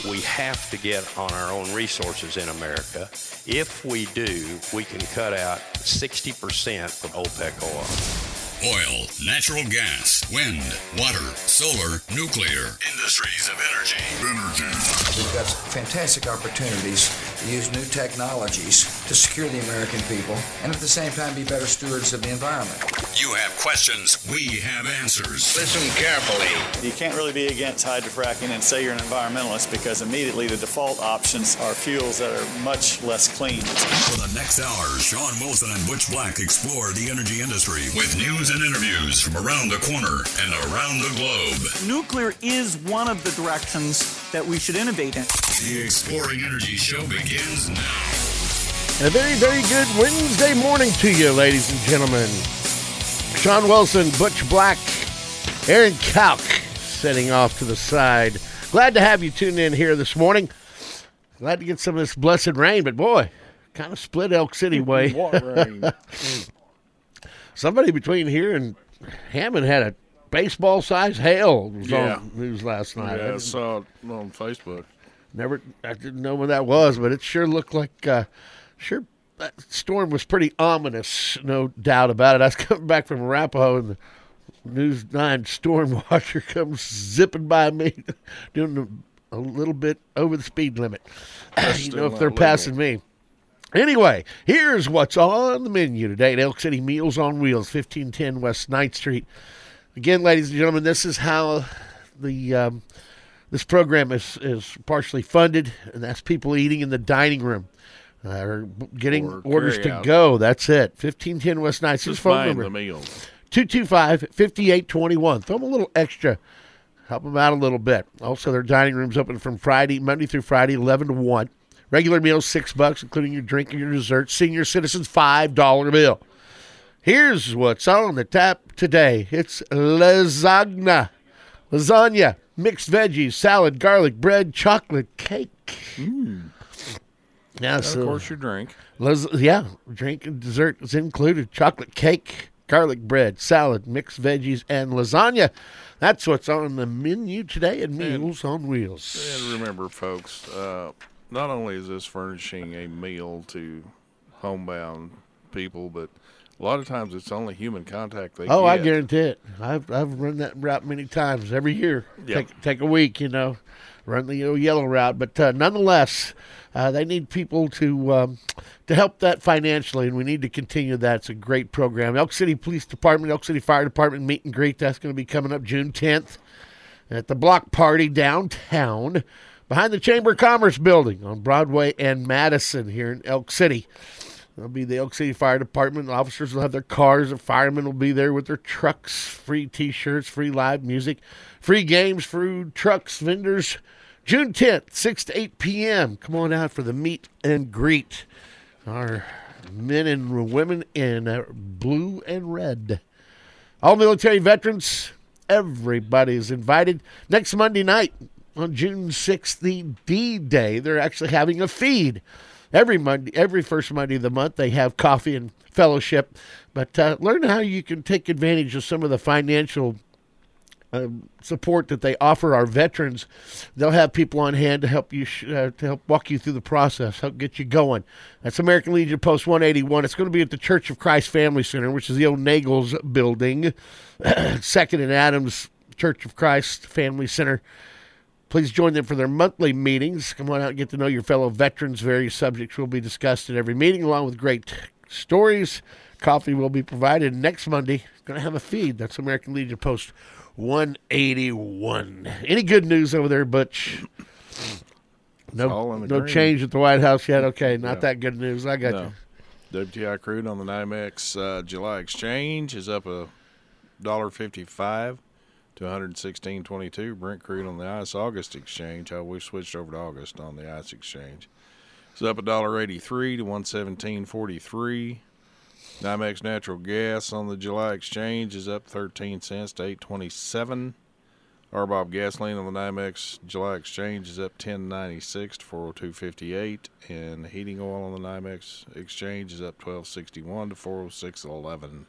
We have to get on our own resources in America. If we do, we can cut out 60% of OPEC oil. Oil, natural gas, wind, water, solar, nuclear. Industries of energy. We've got fantastic opportunities to use new technologies to secure the American people and at the same time be better stewards of the environment. You have questions, we have answers. Listen carefully. You can't really be against hydrofracking and say you're an environmentalist because immediately the default options are fuels that are much less clean. For the next hour, Sean Wilson and Butch Black explore the energy industry with news and interviews from around the corner and around the globe. Nuclear is one of the directions that we should innovate in. The Exploring Energy Show begins now. And a very, very good Wednesday morning to you, ladies and gentlemen. Sean Wilson, Butch Black, Aaron Kalk setting off to the side. Glad to have you tuned in here this morning. Glad to get some of this blessed rain, but boy, kind of split Elk City way. What rain? Somebody between here and Hammond had a baseball-sized hail. It was on news last night. Yeah, I saw it on Facebook. I didn't know what that was, but it sure looked like, that storm was pretty ominous, no doubt about it. I was coming back from Arapahoe, and the News 9 storm watcher comes zipping by me, doing a little bit over the speed limit. You know, if they're passing me. Anyway, here's what's on the menu today at Elk City Meals on Wheels, 1510 West 9th Street. Again, ladies and gentlemen, this is how the this program is partially funded, and that's people eating in the dining room or getting orders to go. That's it. 1510 West 9th Street. Just Phone buying number, the meals. 225-5821. Throw them a little extra. Help them out a little bit. Also, their dining room's open from Monday through Friday, 11 to 1. Regular meals, $6, including your drink and your dessert. Senior citizens, $5 bill. Here's what's on the tap today. It's lasagna, mixed veggies, salad, garlic bread, chocolate cake. Yeah, And of course, your drink. Drink and dessert is included. Chocolate cake, garlic bread, salad, mixed veggies, and lasagna. That's what's on the menu today at Meals on Wheels. And remember, folks, not only is this furnishing a meal to homebound people, but a lot of times it's only human contact they get. I guarantee it. I've run that route many times every year. Yep. Take a week, run the yellow route. But nonetheless, they need people to help that financially, and we need to continue that. It's a great program. Elk City Police Department, Elk City Fire Department meet and greet. That's going to be coming up June 10th at the Block Party downtown behind the Chamber of Commerce building on Broadway and Madison here in Elk City. That'll be the Elk City Fire Department. Officers will have their cars. The firemen will be there with their trucks. Free T-shirts, free live music, free games, food trucks, vendors. June 10th, 6 to 8 p.m. Come on out for the meet and greet. Our men and women in blue and red. All military veterans, everybody's invited. Next Monday night, on June 6th, the D-Day, they're actually having a feed. Every first Monday of the month, they have coffee and fellowship. But learn how you can take advantage of some of the financial support that they offer our veterans. They'll have people on hand to help you to help walk you through the process, help get you going. That's American Legion Post 181. It's going to be at the Church of Christ Family Center, which is the old Nagels building, 2nd and Adams Church of Christ Family Center. Please join them for their monthly meetings. Come on out and get to know your fellow veterans. Various subjects will be discussed at every meeting, along with great stories. Coffee will be provided. Next Monday, going to have a feed. That's American Legion Post 181. Any good news over there, Butch? No change at the White House yet? Okay, not that good news. I got you. WTI crude on the NYMEX July exchange is up $1.55 to 116.22. Brent crude on the ICE August exchange. We switched over to August on the ICE exchange. It's up $1.83 to 117.43. NYMEX natural gas on the July exchange is up 13 cents to 8.27. RBOB gasoline on the NYMEX July exchange is up 10.96 to 402.58, and heating oil on the NYMEX exchange is up 12.61 to 406.11.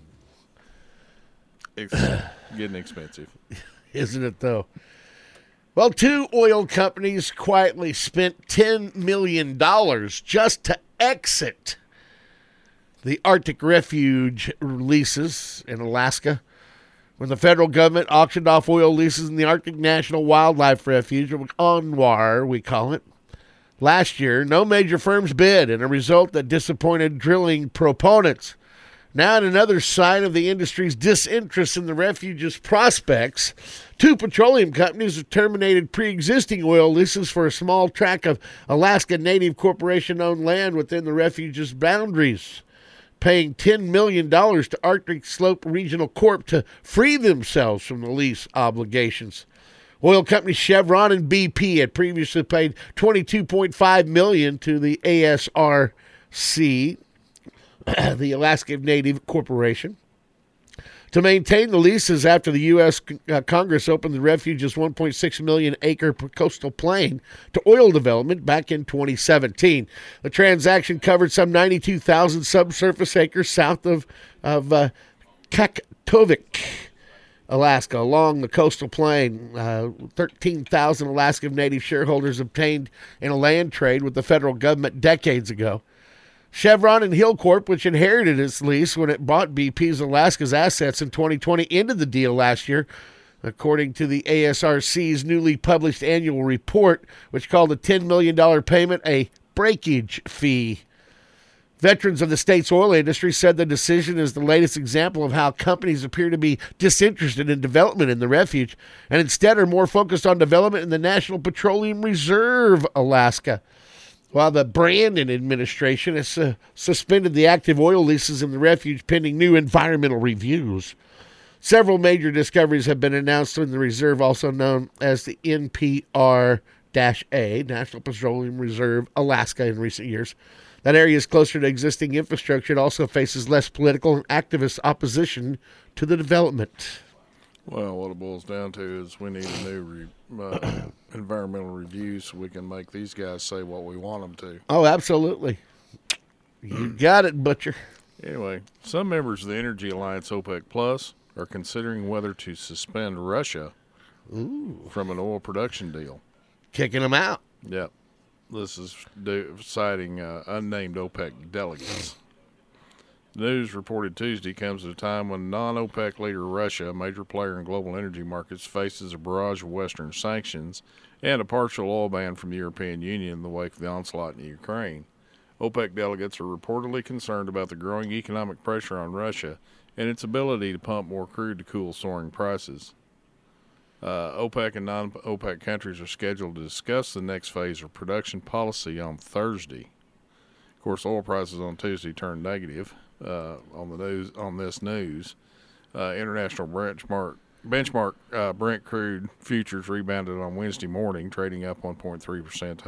It's getting expensive, isn't it though? Well, two oil companies quietly spent $10 million just to exit the Arctic Refuge leases in Alaska. When the federal government auctioned off oil leases in the Arctic National Wildlife Refuge, or ANWR, we call it, last year, no major firms bid, and a result that disappointed drilling proponents. Now, in another sign of the industry's disinterest in the refuge's prospects, two petroleum companies have terminated pre-existing oil leases for a small tract of Alaska Native Corporation-owned land within the refuge's boundaries, paying $10 million to Arctic Slope Regional Corp to free themselves from the lease obligations. Oil companies Chevron and BP had previously paid $22.5 million to the ASRC, the Alaska Native Corporation, to maintain the leases after the U.S. Congress opened the refuge's 1.6 million acre coastal plain to oil development back in 2017. The transaction covered some 92,000 subsurface acres south of Kaktovik, Alaska, along the coastal plain. 13,000 Alaska Native shareholders obtained in a land trade with the federal government decades ago. Chevron and Hillcorp, which inherited its lease when it bought BP's Alaska's assets in 2020, ended the deal last year, according to the ASRC's newly published annual report, which called the $10 million payment a breakage fee. Veterans of the state's oil industry said the decision is the latest example of how companies appear to be disinterested in development in the refuge and instead are more focused on development in the National Petroleum Reserve, Alaska. While the Brandon administration has suspended the active oil leases in the refuge pending new environmental reviews. Several major discoveries have been announced in the reserve, also known as the NPR-A, National Petroleum Reserve, Alaska, in recent years. That area is closer to existing infrastructure. It also faces less political and activist opposition to the development. Well, what it boils down to is we need a new environmental review so we can make these guys say what we want them to. Oh, absolutely. You got it, Butcher. Anyway, some members of the Energy Alliance OPEC Plus are considering whether to suspend Russia from an oil production deal. Kicking them out. Yep. This is citing unnamed OPEC delegates. The news reported Tuesday comes at a time when non-OPEC leader Russia, a major player in global energy markets, faces a barrage of Western sanctions and a partial oil ban from the European Union in the wake of the onslaught in Ukraine. OPEC delegates are reportedly concerned about the growing economic pressure on Russia and its ability to pump more crude to cool soaring prices. OPEC and non-OPEC countries are scheduled to discuss the next phase of production policy on Thursday. Of course, oil prices on Tuesday turned negative. On this news, international benchmark Brent crude futures rebounded on Wednesday morning, trading up 1.3% to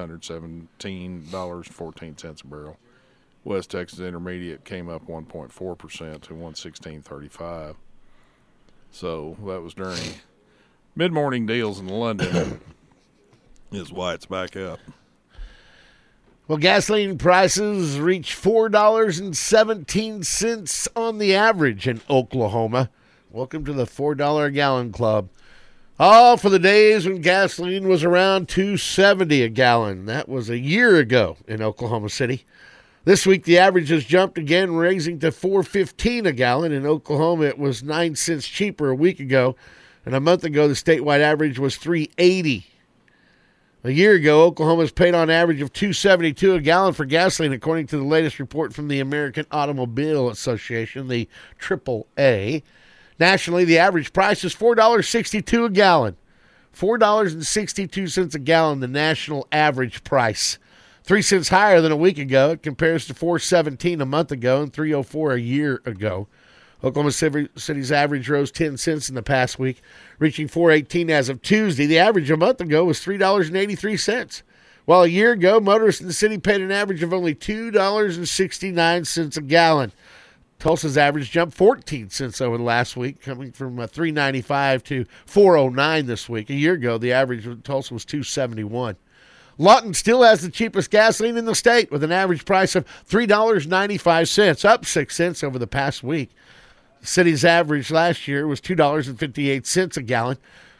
$117.14 a barrel. West Texas Intermediate came up 1.4% to $116.35. So that was during mid-morning deals in London. Is why it's back up. Well, gasoline prices reached $4.17 on the average in Oklahoma. Welcome to the $4 a gallon club. All for the days when gasoline was around $2.70 a gallon. That was a year ago in Oklahoma City. This week, the average has jumped again, raising to $4.15 a gallon. In Oklahoma, it was 9 cents cheaper a week ago. And a month ago, the statewide average was $3.80. A year ago, Oklahoma's paid on average of $2.72 a gallon for gasoline, according to the latest report from the American Automobile Association, the AAA. Nationally, the average price is $4.62 a gallon. $4.62 a gallon, the national average price. 3 cents higher than a week ago. It compares to $4.17 a month ago and $3.04 a year ago. Oklahoma City's average rose 10 cents in the past week, reaching $4.18 as of Tuesday. The average a month ago was $3.83, while a year ago, motorists in the city paid an average of only $2.69 a gallon. Tulsa's average jumped 14 cents over the last week, coming from $3.95 to $4.09 this week. A year ago, the average of Tulsa was $2.71. Lawton still has the cheapest gasoline in the state, with an average price of $3.95, up 6 cents over the past week. The city's average last year was $2.58 a gallon.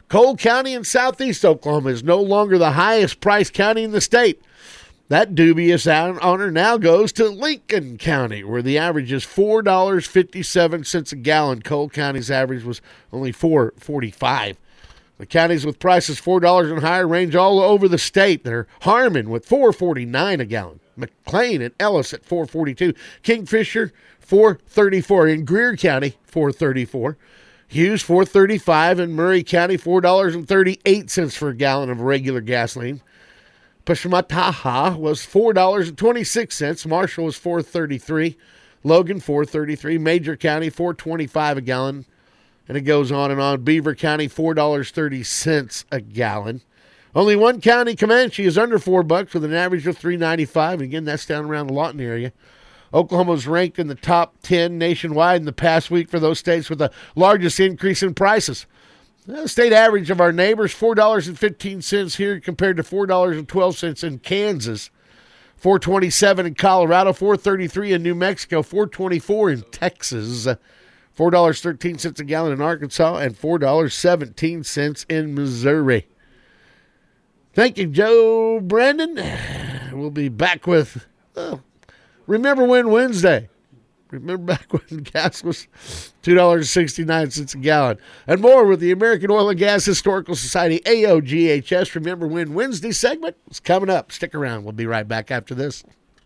Cole County in southeast Oklahoma is no longer the highest priced county in the state. That dubious honor now goes to Lincoln County, where the average is $4.57 a gallon. Cole County's average was only $4.45. The counties with prices $4 and higher range all over the state. They're Harmon with $4.49 a gallon. McLean and Ellis at $4.42. Kingfisher, $4.34. In Greer County, $4.34. Hughes, $4.35. In Murray County, $4.38 for a gallon of regular gasoline. Peshmataha was $4.26. Marshall was $4.33. Logan, $4.33. Major County, $4.25 a gallon. And it goes on and on. Beaver County, $4.30 a gallon. Only one county, Comanche, is under $4 with an average of $3.95. And again, that's down around the Lawton area. Oklahoma was ranked in the top 10 nationwide in the past week for those states with the largest increase in prices. The state average of our neighbors, $4.15 here compared to $4.12 in Kansas, $4.27 in Colorado, $4.33 in New Mexico, $4.24 in Texas, $4.13 a gallon in Arkansas, and $4.17 in Missouri. Thank you, Joe Brandon. We'll be back with Remember When Wednesday. Remember back when gas was $2.69 a gallon. And more with the American Oil and Gas Historical Society, AOGHS. Remember When Wednesday segment is coming up. Stick around. We'll be right back after this.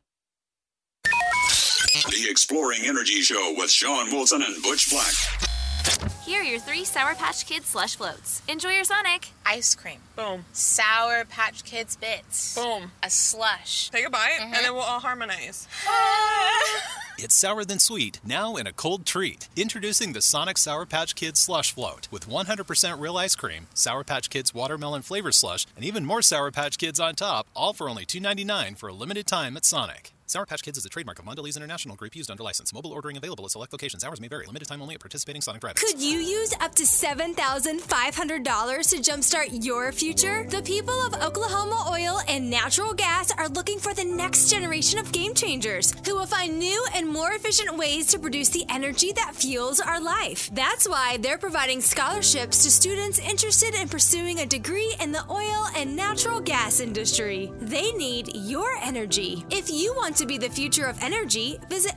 The Exploring Energy Show with Sean Wilson and Butch Black. Here are your 3 Sour Patch Kids slush floats. Enjoy your Sonic. Ice cream. Boom. Sour Patch Kids bits. Boom. A slush. Take a bite, and then we'll all harmonize. It's sour than sweet, now in a cold treat. Introducing the Sonic Sour Patch Kids Slush Float with 100% real ice cream, Sour Patch Kids watermelon flavor slush, and even more Sour Patch Kids on top, all for only $2.99 for a limited time at Sonic. Sour Patch Kids is a trademark of Mondelez International Group used under license. Mobile ordering available at select locations. Hours may vary. Limited time only at participating Sonic drivers. Could you use up to $7,500 to jumpstart your future? The people of Oklahoma Oil and Natural Gas are looking for the next generation of game changers who will find new and more efficient ways to produce the energy that fuels our life. That's why they're providing scholarships to students interested in pursuing a degree in the oil and natural gas industry. They need your energy. If you want to be the future of energy, visit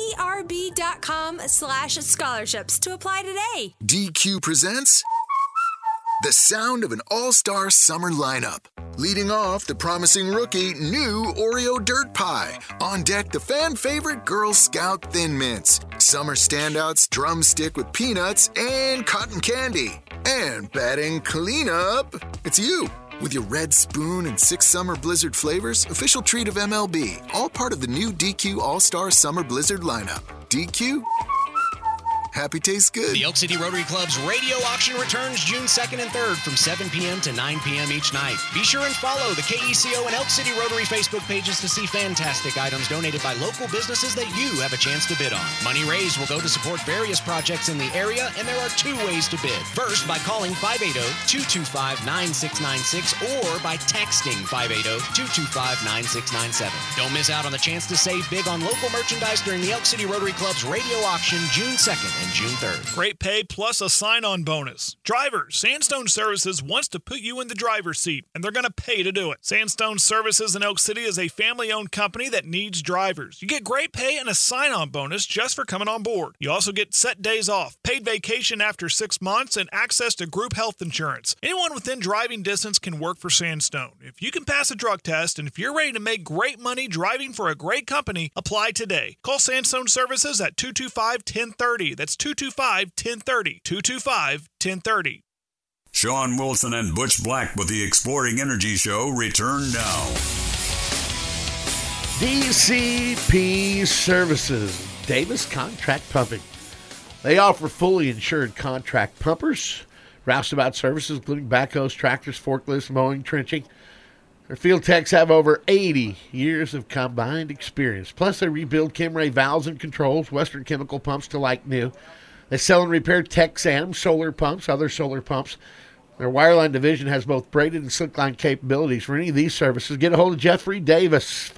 oerb.com/scholarships to apply today. DQ presents the sound of an all-star summer lineup. Leading off, the promising rookie, new Oreo Dirt Pie. On deck, the fan favorite Girl Scout Thin Mints. Summer standouts, Drumstick with peanuts and cotton candy. And batting cleanup, it's you. With your red spoon and 6 summer blizzard flavors, official treat of MLB, all part of the new DQ All-Star Summer Blizzard lineup. DQ? Happy tastes good. The Elk City Rotary Club's radio auction returns June 2nd and 3rd from 7 p.m. to 9 p.m. each night. Be sure and follow the KECO and Elk City Rotary Facebook pages to see fantastic items donated by local businesses that you have a chance to bid on. Money raised will go to support various projects in the area, and there are 2 ways to bid. First, by calling 580-225-9696 or by texting 580-225-9697. Don't miss out on the chance to save big on local merchandise during the Elk City Rotary Club's radio auction June 2nd and June 3rd. Great pay plus a sign-on bonus. Drivers, Sandstone Services wants to put you in the driver's seat, and they're going to pay to do it. Sandstone Services in Elk City is a family-owned company that needs drivers. You get great pay and a sign-on bonus just for coming on board. You also get set days off, paid vacation after 6 months, and access to group health insurance. Anyone within driving distance can work for Sandstone. If you can pass a drug test, and if you're ready to make great money driving for a great company, apply today. Call Sandstone Services at 225-1030. That's 225-1030. 225-1030. Sean Wilson and Butch Black with the Exploring Energy Show return now. DCP Services, Davis Contract Pumping. They offer fully insured contract pumpers, roustabout services, including backhoes, tractors, forklifts, mowing, trenching. Their field techs have over 80 years of combined experience. Plus, they rebuild Chemray valves and controls, Western Chemical pumps to like new. They sell and repair Texam solar pumps, other solar pumps. Their wireline division has both braided and slickline capabilities. For any of these services, get a hold of Jeffrey Davis,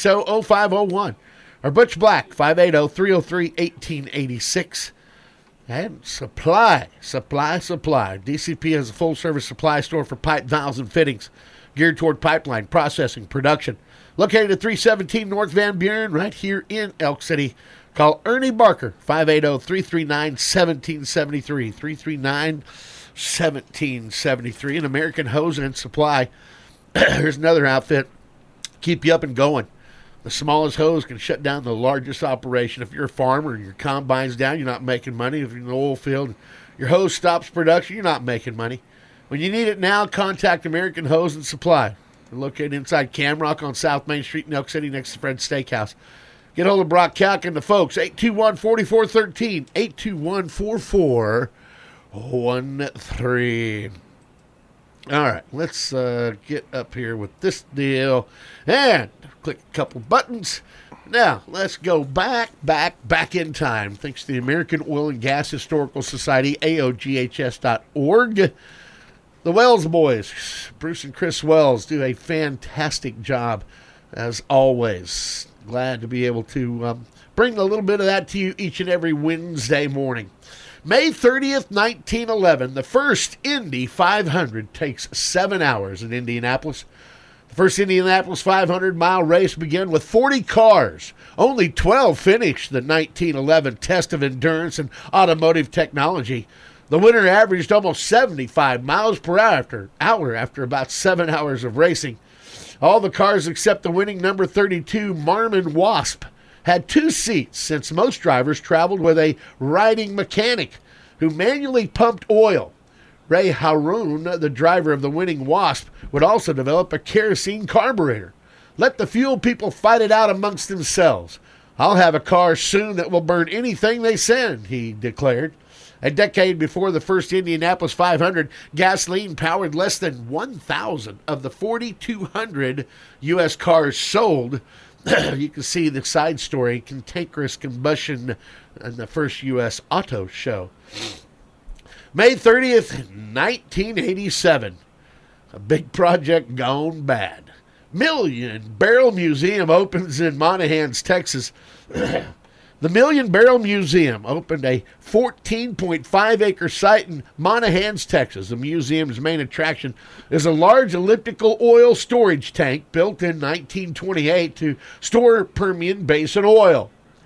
580-660-0501. Or Butch Black, 580-303-1886. And supply. DCP has a full-service supply store for pipe, valves, and fittings geared toward pipeline processing, production. Located at 317 North Van Buren, right here in Elk City. Call Ernie Barker, 580-339-1773. 339-1773. An American Hose and Supply. Here's another outfit. Keep you up and going. The smallest hose can shut down the largest operation. If you're a farmer and your combine's down, you're not making money. If you're in the oil field, your hose stops production, you're not making money. When you need it now, contact American Hose and Supply. They're located inside Camrock on South Main Street in Elk City next to Fred's Steakhouse. Get hold of Brock Calk and the folks, 821-4413, 821-4413. All right, let's get up here with this deal and click a couple buttons. Now, let's go back in time. Thanks to the American Oil and Gas Historical Society, AOGHS.org. The Wells boys, Bruce and Chris Wells, do a fantastic job, as always. Glad to be able to bring a little bit of that to you each and every Wednesday morning. May 30th, 1911, the first Indy 500 takes 7 hours in Indianapolis. The first Indianapolis 500-mile race began with 40 cars. Only 12 finished the 1911 test of endurance and automotive technology. The winner averaged almost 75 miles per hour after about 7 hours of racing. All the cars except the winning number 32 Marmon Wasp had 2 seats, since most drivers traveled with a riding mechanic who manually pumped oil. Ray Haroun, the driver of the winning Wasp, would also develop a kerosene carburetor. Let the fuel people fight it out amongst themselves. I'll have a car soon that will burn anything they send, he declared. A decade before the first Indianapolis 500, gasoline powered less than 1,000 of the 4,200 U.S. cars sold. You can see the side story, cantankerous combustion in the first U.S. auto show. May 30th, 1987. A big project gone bad. Million Barrel Museum opens in Monahans, Texas. The Million Barrel Museum opened a 14.5-acre site in Monahans, Texas. The museum's main attraction is a large elliptical oil storage tank built in 1928 to store Permian Basin oil.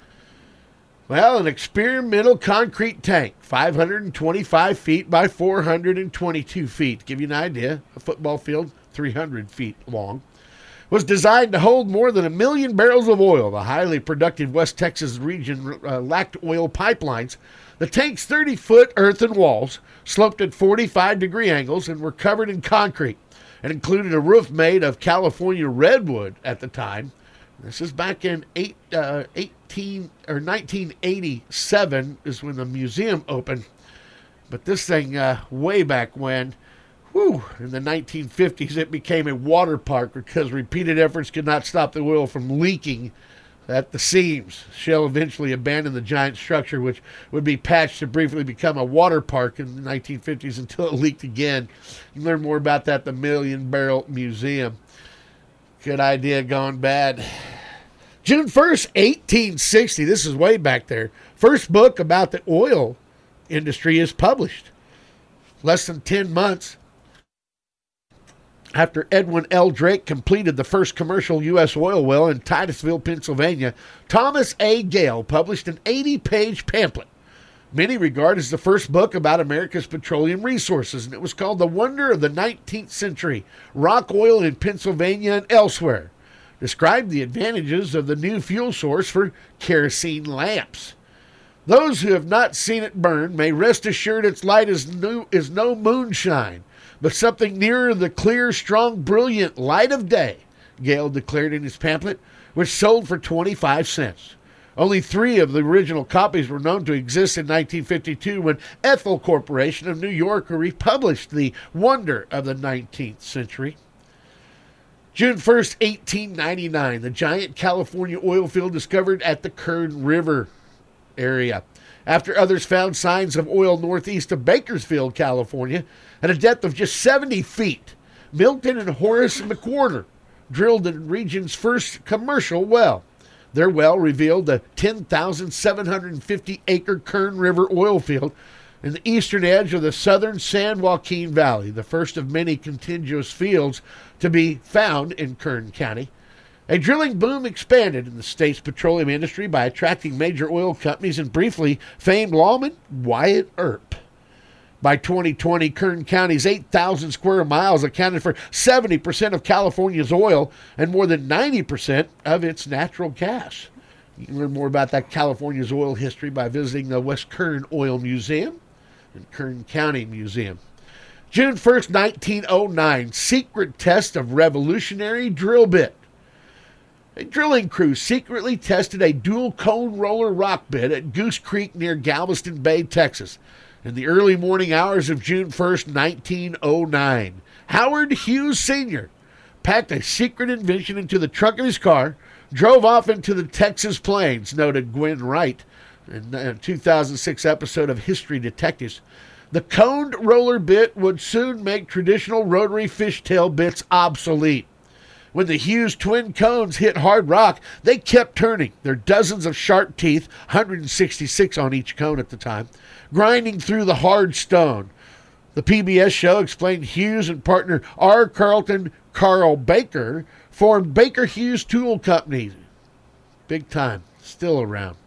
Well, an experimental concrete tank, 525 feet by 422 feet. To give you an idea, a football field, 300 feet long, was designed to hold more than 1 million barrels of oil. The highly productive West Texas region lacked oil pipelines. The tank's 30-foot earthen walls sloped at 45-degree angles and were covered in concrete. It included a roof made of California redwood at the time. This is back in 1987 is when the museum opened. But this thing, way back when, in the 1950s, it became a water park because repeated efforts could not stop the oil from leaking at the seams. Shell eventually abandoned the giant structure, which would be patched to briefly become a water park in the 1950s until it leaked again. You can learn more about that at the Million Barrel Museum. Good idea gone bad. June 1st, 1860, this is way back there, first book about the oil industry is published. Less than 10 months after Edwin L. Drake completed the first commercial U.S. oil well in Titusville, Pennsylvania, Thomas A. Gale published an 80-page pamphlet many regard as the first book about America's petroleum resources, and it was called The Wonder of the 19th Century, Rock Oil in Pennsylvania and Elsewhere. Described the advantages of the new fuel source for kerosene lamps. Those who have not seen it burn may rest assured its light is no moonshine, but something nearer the clear, strong, brilliant light of day, Gale declared in his pamphlet, which sold for 25 cents. Only 3 of the original copies were known to exist in 1952 when Ethel Corporation of New York republished The Wonder of the 19th Century. June 1st, 1899, the giant California oil field discovered at the Kern River area. After others found signs of oil northeast of Bakersfield, California, at a depth of just 70 feet, Milton and Horace McWhorter drilled the region's first commercial well. Their well revealed the 10,750-acre Kern River oil field in the eastern edge of the southern San Joaquin Valley, the first of many contiguous fields to be found in Kern County. A drilling boom expanded in the state's petroleum industry by attracting major oil companies and briefly famed lawman Wyatt Earp. By 2020, Kern County's 8,000 square miles accounted for 70% of California's oil and more than 90% of its natural gas. You can learn more about that California's oil history by visiting the West Kern Oil Museum and Kern County Museum. June 1st, 1909, secret test of revolutionary drill bit. A drilling crew secretly tested a dual cone roller rock bit at Goose Creek near Galveston Bay, Texas. In the early morning hours of June 1st, 1909, Howard Hughes Sr. packed a secret invention into the trunk of his car, drove off into the Texas plains, noted Gwen Wright in a 2006 episode of History Detectives. The coned roller bit would soon make traditional rotary fishtail bits obsolete. When the Hughes twin cones hit hard rock, they kept turning, their dozens of sharp teeth, 166 on each cone at the time, grinding through the hard stone. The PBS show explained Hughes and partner R. Carl Baker formed Baker Hughes Tool Company. Big time, still around.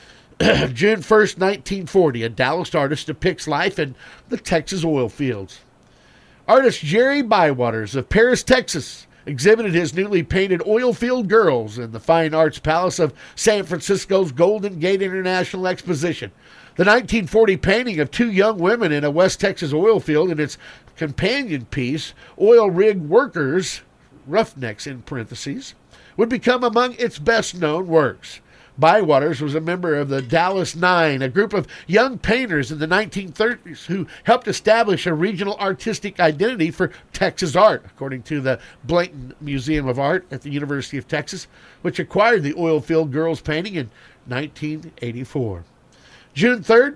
June 1st, 1940, a Dallas artist depicts life in the Texas oil fields. Artist Jerry Bywaters of Paris, Texas, exhibited his newly painted oil field girls in the Fine Arts Palace of San Francisco's Golden Gate International Exposition. The 1940 painting of two young women in a West Texas oil field and its companion piece, Oil Rig Workers, Roughnecks in parentheses, would become among its best-known works. Bywaters was a member of the Dallas Nine, a group of young painters in the 1930s who helped establish a regional artistic identity for Texas art, according to the Blanton Museum of Art at the University of Texas, which acquired the Oilfield Girls painting in 1984. June 3rd,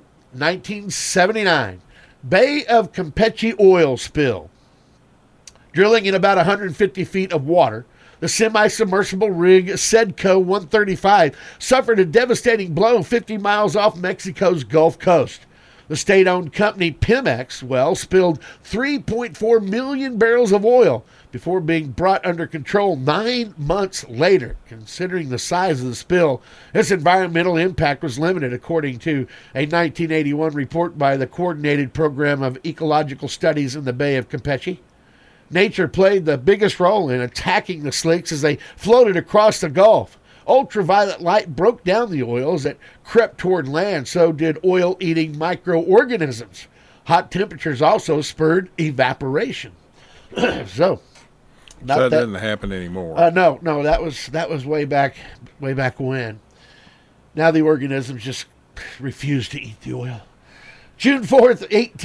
1979, Bay of Campeche oil spill. Drilling in about 150 feet of water, the semi-submersible rig Sedco 135 suffered a devastating blow 50 miles off Mexico's Gulf Coast. The state-owned company Pemex spilled 3.4 million barrels of oil before being brought under control 9 months later. Considering the size of the spill, its environmental impact was limited, according to a 1981 report by the Coordinated Program of Ecological Studies in the Bay of Campeche. Nature played the biggest role in attacking the slicks as they floated across the Gulf. Ultraviolet light broke down the oil as it crept toward land, so did oil-eating microorganisms. Hot temperatures also spurred evaporation. So that doesn't happen anymore. No, that was way back when. Now the organisms just refuse to eat the oil. June 4th,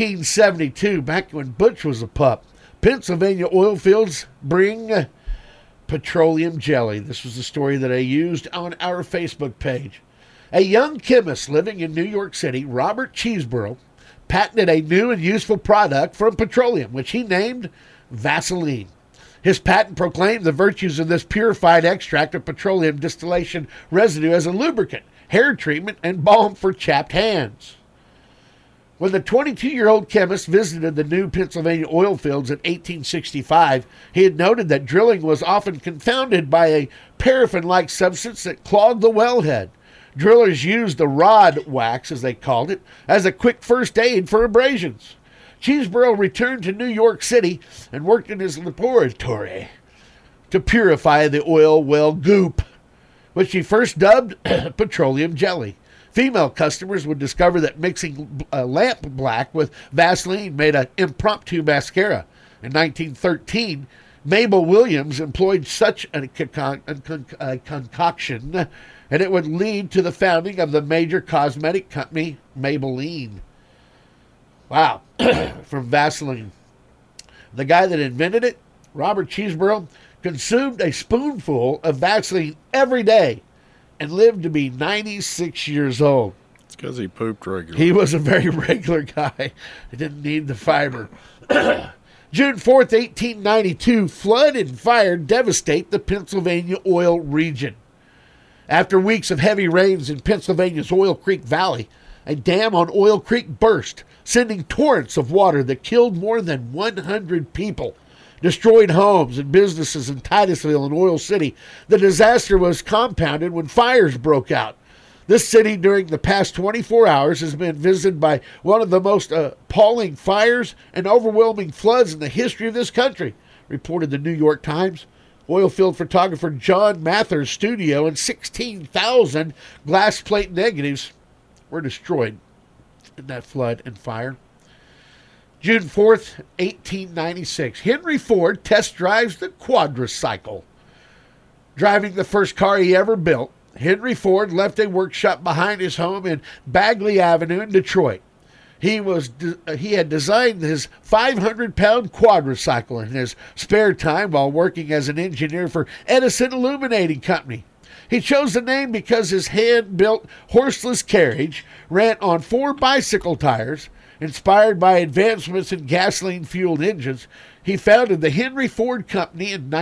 1872, back when Butch was a pup, Pennsylvania oil fields bring petroleum jelly. This was the story that I used on our Facebook page. A young chemist living in New York City, Robert Cheeseborough, patented a new and useful product from petroleum, which he named Vaseline. His patent proclaimed the virtues of this purified extract of petroleum distillation residue as a lubricant, hair treatment, and balm for chapped hands. When the 22-year-old chemist visited the new Pennsylvania oil fields in 1865, he had noted that drilling was often confounded by a paraffin-like substance that clogged the wellhead. Drillers used the rod wax, as they called it, as a quick first aid for abrasions. Cheeseborough returned to New York City and worked in his laboratory to purify the oil well goop, which he first dubbed petroleum jelly. Female customers would discover that mixing lamp black with Vaseline made an impromptu mascara. In 1913, Mabel Williams employed such a concoction, and it would lead to the founding of the major cosmetic company, Maybelline. Wow, from Vaseline. The guy that invented it, Robert Cheeseborough, consumed a spoonful of Vaseline every day and lived to be 96 years old. It's because he pooped regularly. He was a very regular guy. He didn't need the fiber. June 4th, 1892, flood and fire devastate the Pennsylvania oil region. After weeks of heavy rains in Pennsylvania's Oil Creek Valley, a dam on Oil Creek burst, sending torrents of water that killed more than 100 people, destroyed homes and businesses in Titusville and Oil City. The disaster was compounded when fires broke out. This city during the past 24 hours has been visited by one of the most appalling fires and overwhelming floods in the history of this country, reported the New York Times. Oilfield photographer John Mather's studio and 16,000 glass plate negatives were destroyed in that flood and fire. June 4th, 1896, Henry Ford test drives the quadricycle. Driving the first car he ever built, Henry Ford left a workshop behind his home in Bagley Avenue in Detroit. He had designed his 500-pound quadricycle in his spare time while working as an engineer for Edison Illuminating Company. He chose the name because his hand-built horseless carriage ran on 4 bicycle tires. Inspired by advancements in gasoline-fueled engines, he founded the Henry Ford Company in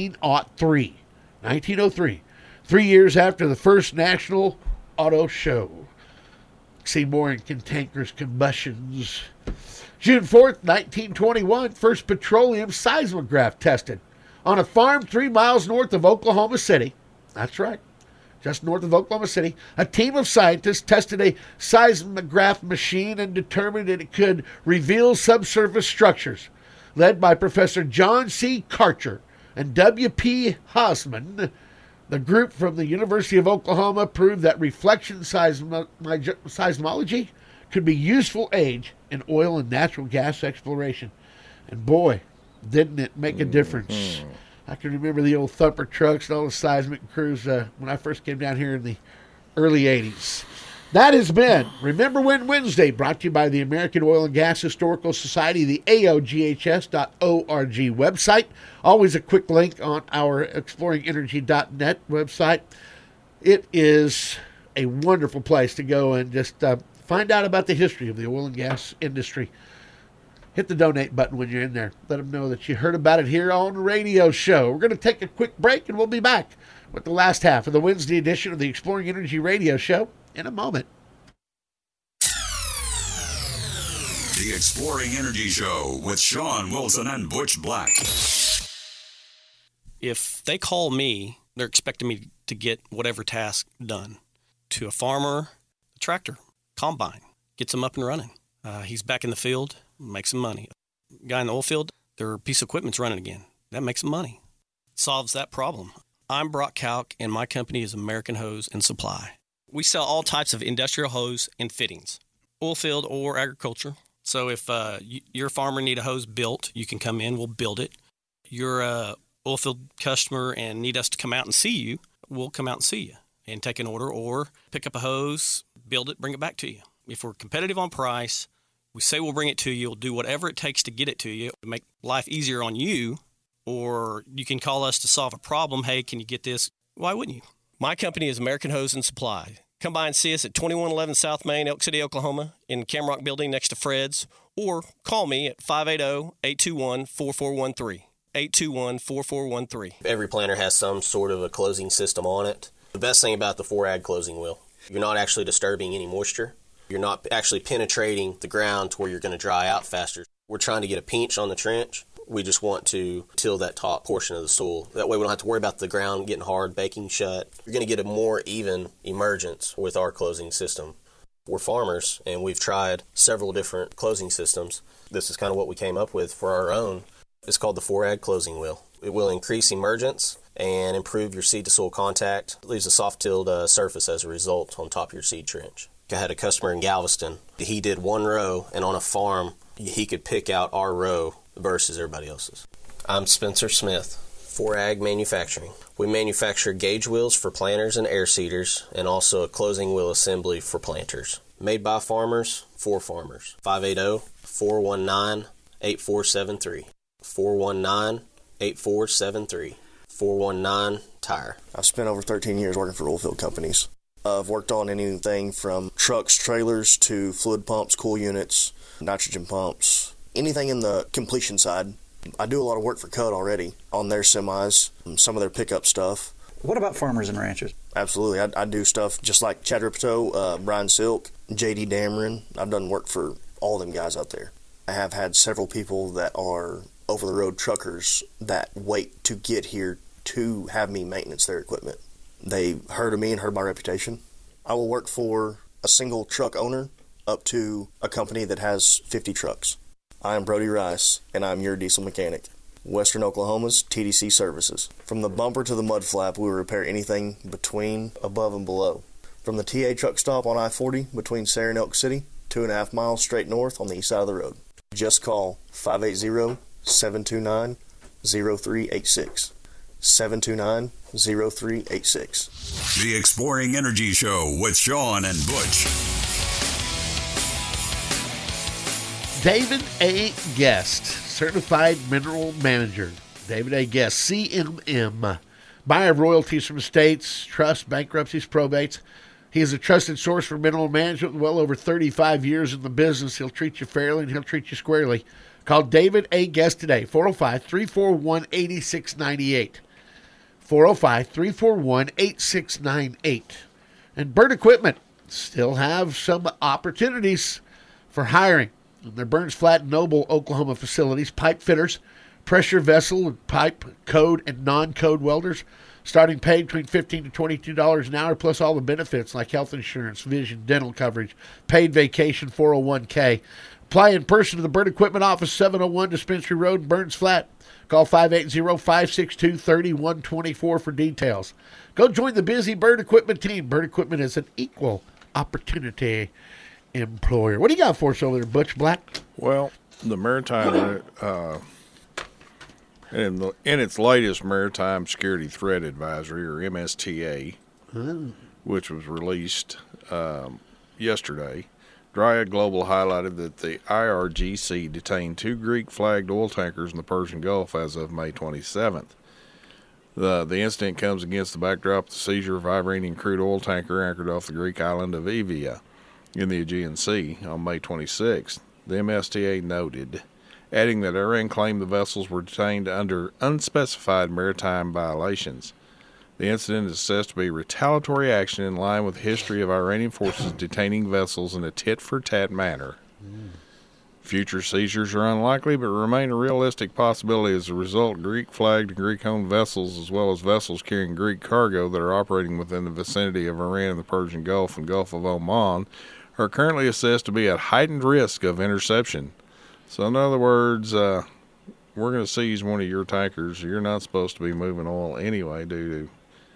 1903, 3 years after the first National Auto Show. See more in Cantankerous Combustions. June 4th, 1921, first petroleum seismograph tested on a farm 3 miles north of Oklahoma City. That's right, just north of Oklahoma City. A team of scientists tested a seismograph machine and determined that it could reveal subsurface structures. Led by Professor John C. Karcher and W.P. Hausman, the group from the University of Oklahoma proved that reflection seismology could be useful aid in oil and natural gas exploration. And boy, didn't it make a difference. I can remember the old thumper trucks and all the seismic crews when I first came down here in the early 80s. That has been Remember When Wednesday, brought to you by the American Oil and Gas Historical Society, the AOGHS.org website. Always a quick link on our exploringenergy.net website. It is a wonderful place to go and just find out about the history of the oil and gas industry. Hit the donate button when you're in there. Let them know that you heard about it here on the radio show. We're going to take a quick break, and we'll be back with the last half of the Wednesday edition of the Exploring Energy radio show in a moment. The Exploring Energy Show with Sean Wilson and Butch Black. If they call me, they're expecting me to get whatever task done. To a farmer, a tractor, combine, gets them up and running. He's back in the field, makes some money. Guy in the oil field, their piece of equipment's running again. That makes some money. Solves that problem. I'm Brock Kalk, and my company is American Hose and Supply. We sell all types of industrial hose and fittings, oil field or agriculture. So if your farmer need a hose built, you can come in, we'll build it. You're a oil field customer and need us to come out and see you, we'll come out and see you and take an order or pick up a hose, build it, bring it back to you. If we're competitive on price, we say we'll bring it to you, we'll do whatever it takes to get it to you, to make life easier on you, or you can call us to solve a problem. Hey, can you get this? Why wouldn't you? My company is American Hose and Supply. Come by and see us at 2111 South Main, Elk City, Oklahoma, in Camrock Building next to Fred's, or call me at 580-821-4413. 821-4413. Every planter has some sort of a closing system on it. The best thing about the 4AG closing wheel, you're not actually disturbing any moisture. You're not actually penetrating the ground to where you're going to dry out faster. We're trying to get a pinch on the trench. We just want to till that top portion of the soil. That way we don't have to worry about the ground getting hard, baking shut. You're going to get a more even emergence with our closing system. We're farmers, and we've tried several different closing systems. This is kind of what we came up with for our own. It's called the 4AG closing wheel. It will increase emergence and improve your seed-to-soil contact. It leaves a soft-tilled surface as a result on top of your seed trench. I had a customer in Galveston. He did one row, and on a farm, he could pick out our row versus everybody else's. I'm Spencer Smith, 4AG Manufacturing. We manufacture gauge wheels for planters and air seeders, and also a closing wheel assembly for planters. Made by farmers, for farmers. 580-419-8473. 419-8473. 419-TIRE. I've spent over 13 years working for oilfield companies. I've worked on anything from trucks, trailers, to fluid pumps, cool units, nitrogen pumps, anything in the completion side. I do a lot of work for Cud already on their semis, some of their pickup stuff. What about farmers and ranchers? Absolutely. I do stuff just like Chad Ripto, Brian Silk, J.D. Dameron. I've done work for all them guys out there. I have had several people that are over-the-road truckers that wait to get here to have me maintenance their equipment. They heard of me and heard my reputation. I will work for a single truck owner up to a company that has 50 trucks. I am Brody Rice, and I'm your diesel mechanic. Western Oklahoma's TDC Services. From the bumper to the mud flap, we will repair anything between, above, and below. From the TA truck stop on I-40 between Sarah and Elk City, 2.5 miles straight north on the east side of the road. Just call 580-729-0386. 729-0386. The Exploring Energy Show with Sean and Butch. David A. Guest, Certified Mineral Manager. David A. Guest, CMM. Buyer of royalties from estates, trusts, bankruptcies, probates. He is a trusted source for mineral management with well over 35 years in the business. He'll treat you fairly and he'll treat you squarely. Call David A. Guest today, 405-341-8698. 405-341-8698. And Bird Equipment still have some opportunities for hiring in their Burns Flat and Noble, Oklahoma facilities. Pipe fitters, pressure vessel, and pipe code and non-code welders. Starting pay between $15 to $22 an hour, plus all the benefits like health insurance, vision, dental coverage, paid vacation, 401k. Apply in person to the Bird Equipment office, 701 Dispensary Road, Burns Flat. Call 580-562-3124 for details. Go join the busy Bird Equipment team. Bird Equipment is an equal opportunity employer. What do you got for us over there, Butch Black? Well, the Maritime, in its latest Maritime Security Threat Advisory, or MSTA, which was released yesterday, Dryad Global highlighted that the IRGC detained 2 Greek-flagged oil tankers in the Persian Gulf as of May 27th. The incident comes against the backdrop of the seizure of Iranian crude oil tanker anchored off the Greek island of Evia in the Aegean Sea on May 26th. The MSTA noted, adding that Iran claimed the vessels were detained under unspecified maritime violations. The incident is assessed to be retaliatory action in line with the history of Iranian forces detaining vessels in a tit-for-tat manner. Future seizures are unlikely, but remain a realistic possibility. As a result, Greek-flagged and Greek-owned vessels, as well as vessels carrying Greek cargo that are operating within the vicinity of Iran and the Persian Gulf and Gulf of Oman, are currently assessed to be at heightened risk of interception. So in other words, we're going to seize one of your tankers. You're not supposed to be moving oil anyway due to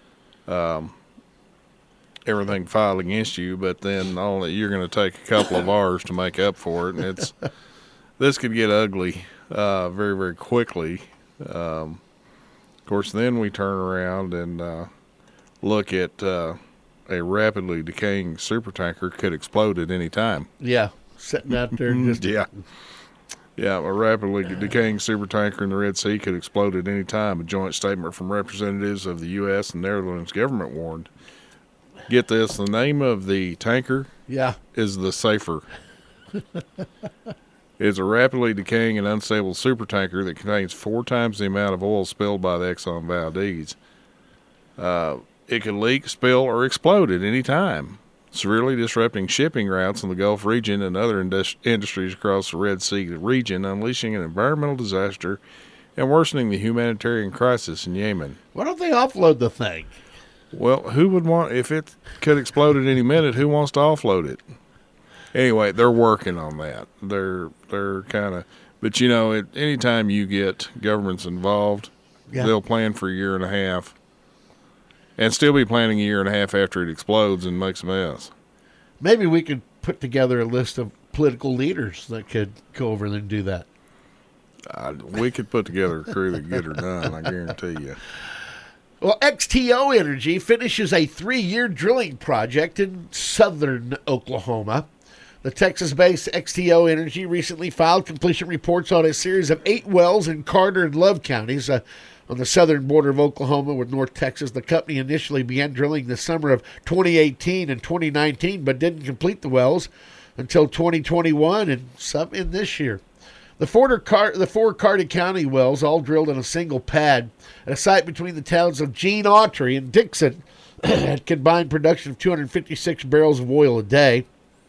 everything filed against you, but then you're going to take a couple of hours to make up for it, and this could get ugly very, very quickly. Of course, then we turn around and look at a rapidly decaying supertanker could explode at any time. Yeah, sitting out there just... Yeah, a rapidly decaying supertanker in the Red Sea could explode at any time. A joint statement from representatives of the U.S. and Netherlands government warned. Get this, the name of the tanker is the Safer. It's a rapidly decaying and unstable supertanker that contains 4 times the amount of oil spilled by the Exxon Valdez. It could leak, spill, or explode at any time, severely disrupting shipping routes in the Gulf region and other industries across the Red Sea region, unleashing an environmental disaster and worsening the humanitarian crisis in Yemen. Why don't they offload the thing? Well, who would want, if it could explode at any minute, who wants to offload it? Anyway, they're working on that. They're kind of, but anytime you get governments involved, they'll plan for a year and a half. And still be planning a year and a half after it explodes and makes a mess. Maybe we could put together a list of political leaders that could go over there and do that. We could put together a crew that get her done, I guarantee you. Well, XTO Energy finishes a 3-year drilling project in southern Oklahoma. The Texas-based XTO Energy recently filed completion reports on a series of 8 wells in Carter and Love counties, on the southern border of Oklahoma with North Texas. The company initially began drilling the summer of 2018 and 2019, but didn't complete the wells until 2021 and some in this year. The four Carter County wells, all drilled on a single pad at a site between the towns of Gene Autry and Dixon, had combined production of 256 barrels of oil a day.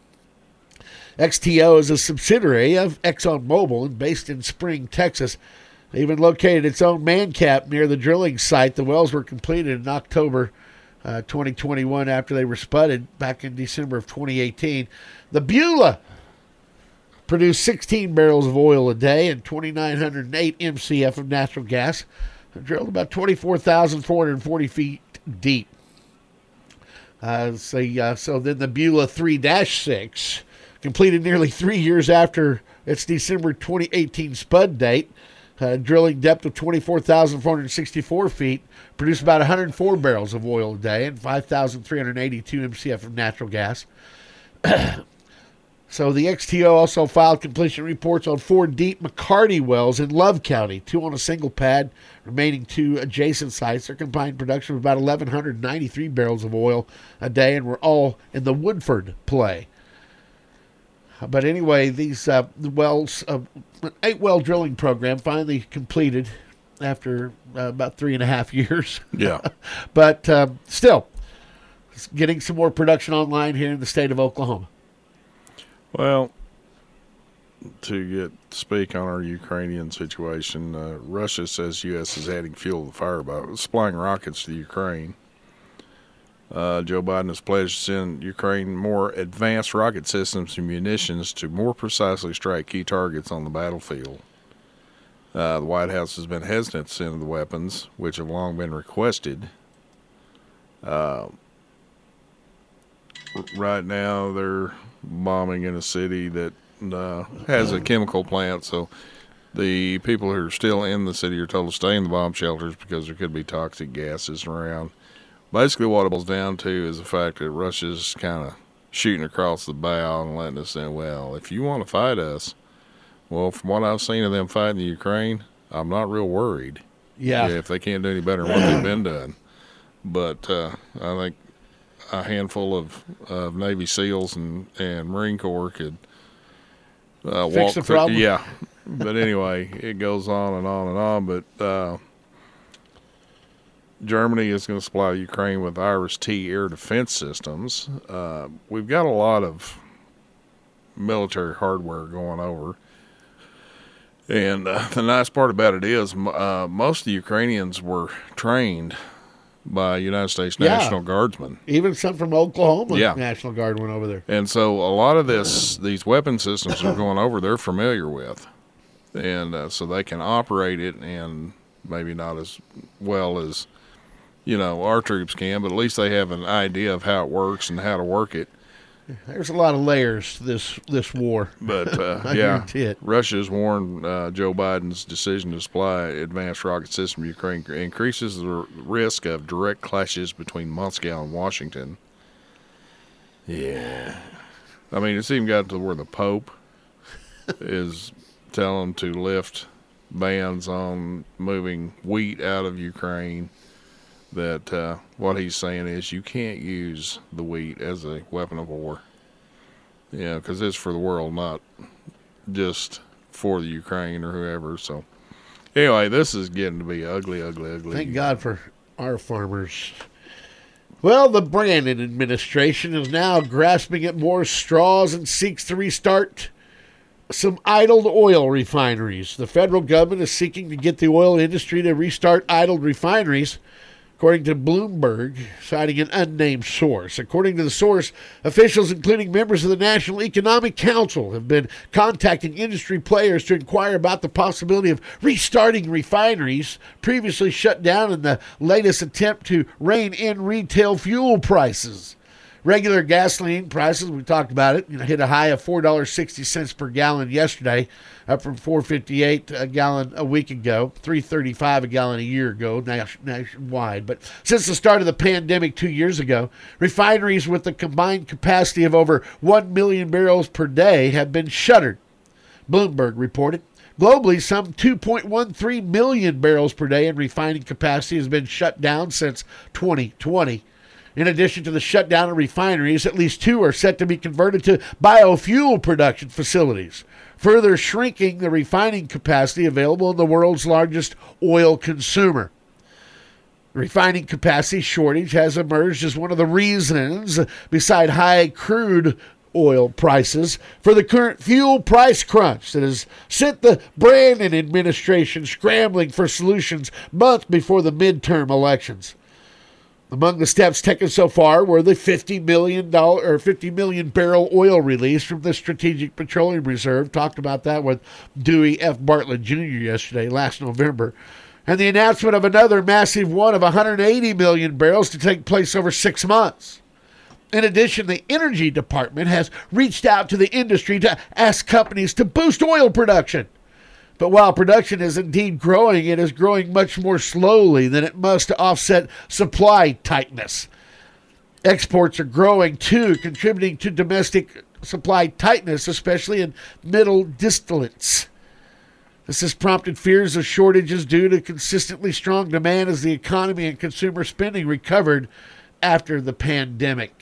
XTO is a subsidiary of ExxonMobil and based in Spring, Texas. They even located its own man cap near the drilling site. The wells were completed in October 2021 after they were spudded back in December of 2018. The Beulah produced 16 barrels of oil a day and 2,908 MCF of natural gas. Drilled about 24,440 feet deep. So then the Beulah 3-6, completed nearly 3 years after its December 2018 spud date, drilling depth of 24,464 feet, produced about 104 barrels of oil a day and 5,382 MCF of natural gas. So the XTO also filed completion reports on 4 deep McCarty wells in Love County, 2 on a single pad, remaining 2 adjacent sites. Their combined production of about 1,193 barrels of oil a day, and were all in the Woodford play. But anyway, these wells, an 8-well drilling program finally completed after about 3.5 years. Yeah. But still, getting some more production online here in the state of Oklahoma. Well, to speak on our Ukrainian situation, Russia says U.S. is adding fuel to the fire by supplying rockets to Ukraine. Joe Biden has pledged to send Ukraine more advanced rocket systems and munitions to more precisely strike key targets on the battlefield. The White House has been hesitant to send the weapons, which have long been requested. Right now, they're bombing in a city that has a chemical plant, so the people who are still in the city are told to stay in the bomb shelters because there could be toxic gases around. Basically, what it boils down to is the fact that Russia's kind of shooting across the bow and letting us know, well, if you want to fight us, well, from what I've seen of them fighting the Ukraine, I'm not real worried. Yeah. If they can't do any better than what they've been doing. But I think a handful of Navy SEALs and Marine Corps could walk the problem. through. Yeah. But anyway, it goes on and on and on. But Germany is going to supply Ukraine with Iris-T air defense systems. We've got a lot of military hardware going over. And the nice part about it is most of the Ukrainians were trained by United States National Guardsmen. Even some from Oklahoma Yeah. National Guard went over there. And so a lot of these weapon systems are going over, they're familiar with. And so they can operate it, and maybe not as well as, our troops can, but at least they have an idea of how it works and how to work it. There's a lot of layers to this war. But, I guarantee it. Russia's warned Joe Biden's decision to supply advanced rocket system to Ukraine increases the risk of direct clashes between Moscow and Washington. Yeah. I mean, it's even got to where the Pope is telling them to lift bans on moving wheat out of Ukraine. That what he's saying is you can't use the wheat as a weapon of war. Yeah, because it's for the world, not just for the Ukraine or whoever. So, anyway, this is getting to be ugly. Thank God for our farmers. Well, the Brandon administration is now grasping at more straws and seeks to restart some idled oil refineries. The federal government is seeking to get the oil industry to restart idled refineries, according to Bloomberg, citing an unnamed source. According to the source, officials, including members of the National Economic Council, have been contacting industry players to inquire about the possibility of restarting refineries previously shut down in the latest attempt to rein in retail fuel prices. Regular gasoline prices, we talked about it, hit a high of $4.60 per gallon yesterday, up from $4.58 a gallon a week ago, $3.35 a gallon a year ago nationwide. But since the start of the pandemic 2 years ago, refineries with a combined capacity of over 1 million barrels per day have been shuttered, Bloomberg reported. Globally, some 2.13 million barrels per day in refining capacity has been shut down since 2020. In addition to the shutdown of refineries, at least 2 are set to be converted to biofuel production facilities. further shrinking the refining capacity available in the world's largest oil consumer. The refining capacity shortage has emerged as one of the reasons, beside high crude oil prices, for the current fuel price crunch that has sent the Brandon administration scrambling for solutions months before the midterm elections. Among the steps taken so far were the $50 million barrel oil release from the Strategic Petroleum Reserve. Talked about that with Dewey F. Bartlett Jr. last November. And the announcement of another massive one of 180 million barrels to take place over 6 months. In addition, the Energy Department has reached out to the industry to ask companies to boost oil production. But while production is indeed growing, it is growing much more slowly than it must to offset supply tightness. Exports are growing too, contributing to domestic supply tightness, especially in middle distillates. This has prompted fears of shortages due to consistently strong demand as the economy and consumer spending recovered after the pandemic.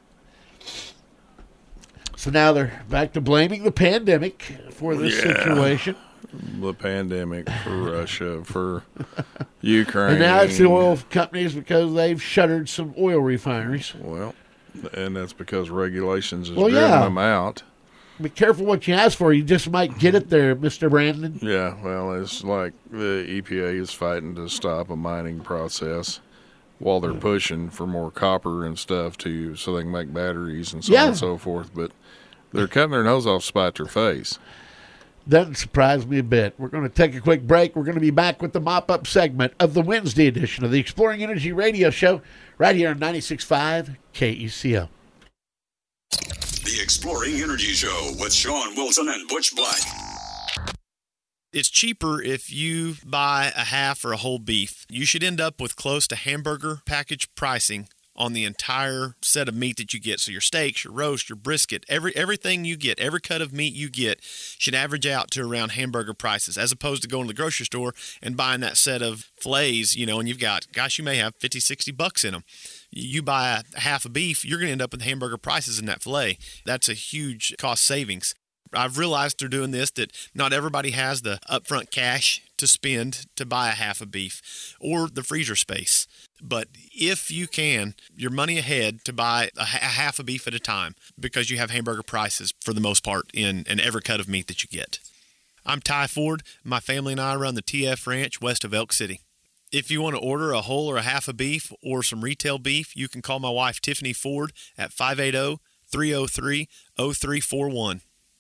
So now they're back to blaming the pandemic for this situation. The pandemic, for Russia, for Ukraine. And now it's the oil companies because they've shuttered some oil refineries. Well, and that's because regulations has driven them out. Be careful what you ask for. You just might get it there, Mr. Brandon. Yeah, well, it's like the EPA is fighting to stop a mining process while they're pushing for more copper and stuff so they can make batteries and so on and so forth. But they're cutting their nose off to spite their face. Doesn't surprise me a bit. We're going to take a quick break. We're going to be back with the mop-up segment of the Wednesday edition of the Exploring Energy Radio Show right here on 96.5 KECO. The Exploring Energy Show with Sean Wilson and Butch Black. It's cheaper if you buy a half or a whole beef. You should end up with close to hamburger package pricing on the entire set of meat that you get. So your steaks, your roast, your brisket, everything you get, every cut of meat you get should average out to around hamburger prices, as opposed to going to the grocery store and buying that set of fillets, and you've got, you may have $50-$60 in them. You buy a half a beef, you're going to end up with hamburger prices in that fillet. That's a huge cost savings. I've realized through doing this that not everybody has the upfront cash to spend to buy a half a beef or the freezer space. But if you can, your money ahead to buy a half a beef at a time, because you have hamburger prices for the most part in every cut of meat that you get. I'm Ty Ford. My family and I run the TF Ranch west of Elk City. If you want to order a whole or a half a beef or some retail beef, you can call my wife Tiffany Ford at 580-303-0341.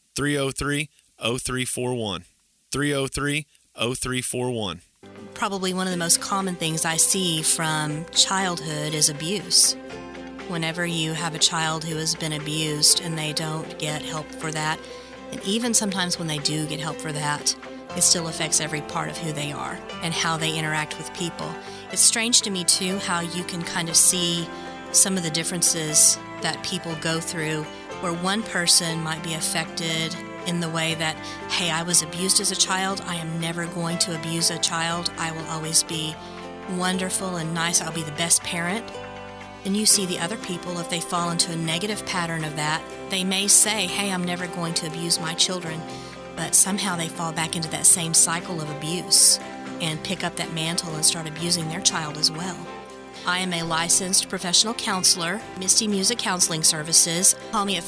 303-0341. 303-0341. Probably one of the most common things I see from childhood is abuse. Whenever you have a child who has been abused and they don't get help for that, and even sometimes when they do get help for that, it still affects every part of who they are and how they interact with people. It's strange to me, too, how you can kind of see some of the differences that people go through, where one person might be affected in the way that, hey, I was abused as a child, I am never going to abuse a child, I will always be wonderful and nice, I'll be the best parent. Then you see the other people, if they fall into a negative pattern of that, they may say, hey, I'm never going to abuse my children, but somehow they fall back into that same cycle of abuse and pick up that mantle and start abusing their child as well. I am a licensed professional counselor, Misty Music Counseling Services. Call me at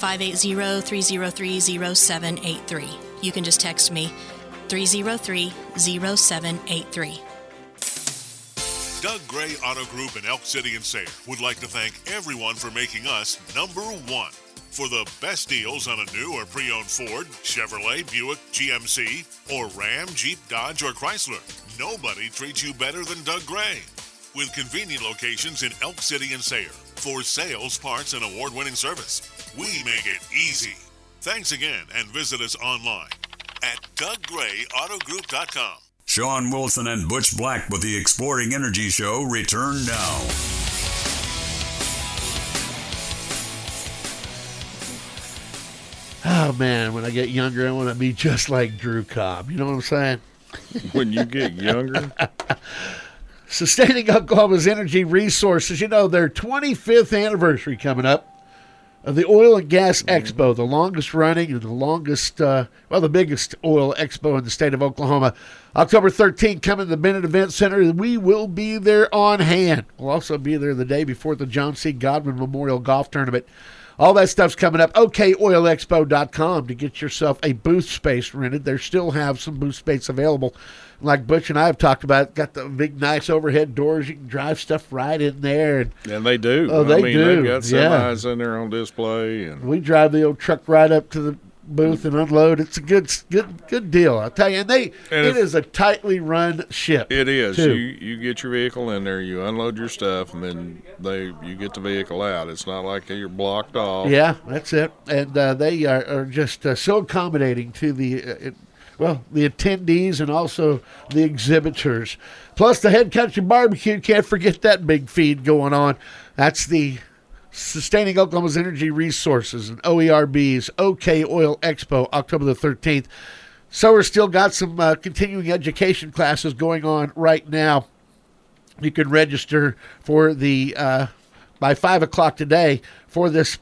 580-303-0783. You can just text me 303-0783. Doug Gray Auto Group in Elk City and Sayre would like to thank everyone for making us number one. For the best deals on a new or pre-owned Ford, Chevrolet, Buick, GMC, or Ram, Jeep, Dodge, or Chrysler, nobody treats you better than Doug Gray. With convenient locations in Elk City and Sayre for sales, parts, and award-winning service, we make it easy. Thanks again, and visit us online at DougGrayAutoGroup.com. Sean Wilson and Butch Black with the Exploring Energy Show return now. Oh, man, when I get younger, I want to be just like Drew Cobb. You know what I'm saying? When you get younger? Sustaining Oklahoma's energy resources, their 25th anniversary coming up. the Oil and Gas Expo, the longest running and the longest, the biggest oil expo in the state of Oklahoma. October 13th, coming to the Bennett Event Center. We will be there on hand. We'll also be there the day before the John C. Godwin Memorial Golf Tournament. All that stuff's coming up. OKOilExpo.com to get yourself a booth space rented. They still have some booth space available. Like Butch and I have talked about, got the big, nice overhead doors. You can drive stuff right in there. And they do. Oh, they do. They've got semis in there on display. And we drive the old truck right up to the booth and unload. It's a good deal, I'll tell you. And it is a tightly run ship. It is. Too. You get your vehicle in there, you unload your stuff, and then you get the vehicle out. It's not like you're blocked off. Yeah, that's it. And they are just so accommodating to the attendees and also the exhibitors. Plus the Head Country Barbecue, can't forget that big feed going on. That's the Sustaining Oklahoma's Energy Resources and OERB's OK Oil Expo, October the 13th. So we're still got some continuing education classes going on right now. You can register for the by 5 o'clock today for this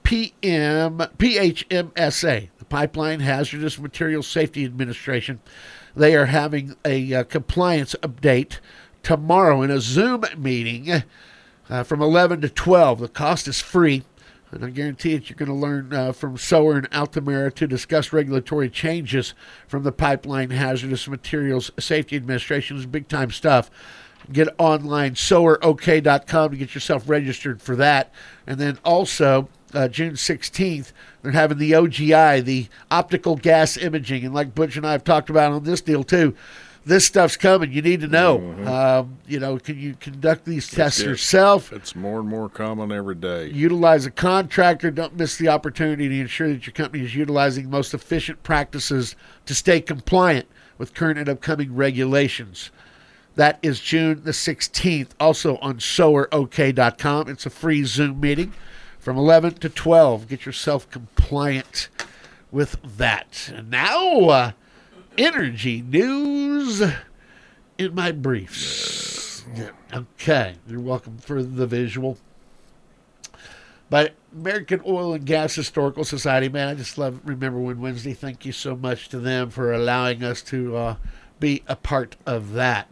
PHMSA, the Pipeline Hazardous Materials Safety Administration. They are having a compliance update tomorrow in a Zoom meeting from 11 to 12. The cost is free, and I guarantee it you're going to learn from SOAR and Altamira to discuss regulatory changes from the Pipeline Hazardous Materials Safety Administration. It's big-time stuff. Get online, SOARok.com, to get yourself registered for that. And then also, June 16th, they're having the OGI, the optical gas imaging. And like Butch and I have talked about on this deal, too, this stuff's coming. You need to know. Mm-hmm. Can you conduct these tests yourself? It's more and more common every day. Utilize a contractor. Don't miss the opportunity to ensure that your company is utilizing the most efficient practices to stay compliant with current and upcoming regulations. That is June the 16th, also on SOARok.com. It's a free Zoom meeting from 11 to 12. Get yourself compliant with that. And now, energy news in my briefs. Okay, you're welcome for the visual. But American Oil and Gas Historical Society, man, I just love Remember When Wednesday. Thank you so much to them for allowing us to be a part of that.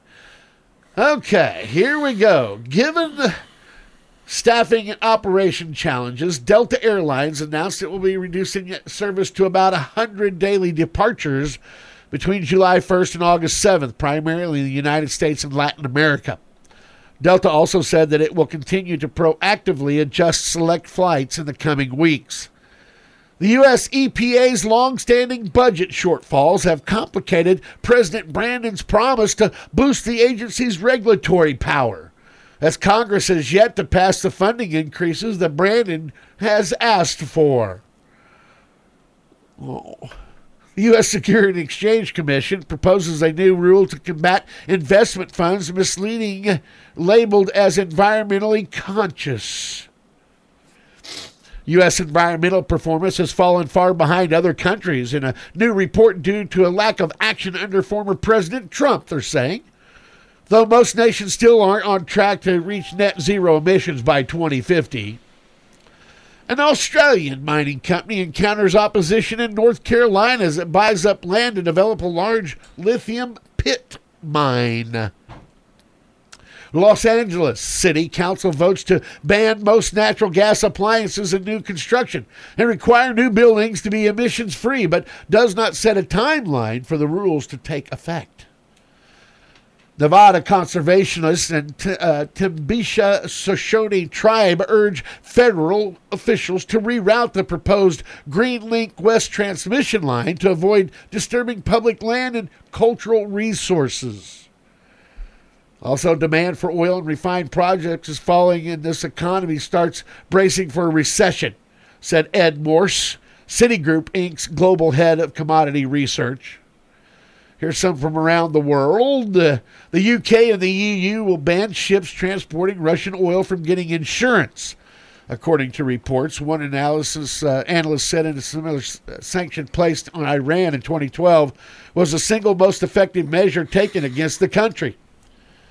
Okay, here we go. Given staffing and operation challenges, Delta Airlines announced it will be reducing service to about 100 daily departures between July 1st and August 7th, primarily in the United States and Latin America. Delta also said that it will continue to proactively adjust select flights in the coming weeks. The U.S. EPA's long-standing budget shortfalls have complicated President Brandon's promise to boost the agency's regulatory power, as Congress has yet to pass the funding increases that Brandon has asked for. The U.S. Securities and Exchange Commission proposes a new rule to combat investment funds misleading labeled as environmentally conscious. U.S. environmental performance has fallen far behind other countries in a new report due to a lack of action under former President Trump, they're saying. Though most nations still aren't on track to reach net zero emissions by 2050. An Australian mining company encounters opposition in North Carolina as it buys up land to develop a large lithium pit mine. Los Angeles City Council votes to ban most natural gas appliances in new construction and require new buildings to be emissions-free, but does not set a timeline for the rules to take effect. Nevada conservationists and Timbisha Shoshone tribe urge federal officials to reroute the proposed Green Link West transmission line to avoid disturbing public land and cultural resources. Also, demand for oil and refined projects is falling and this economy starts bracing for a recession, said Ed Morse, Citigroup Inc.'s global head of commodity research. Here's some from around the world. The UK and the EU will ban ships transporting Russian oil from getting insurance, according to reports. One analyst said in a similar sanction placed on Iran in 2012 was the single most effective measure taken against the country.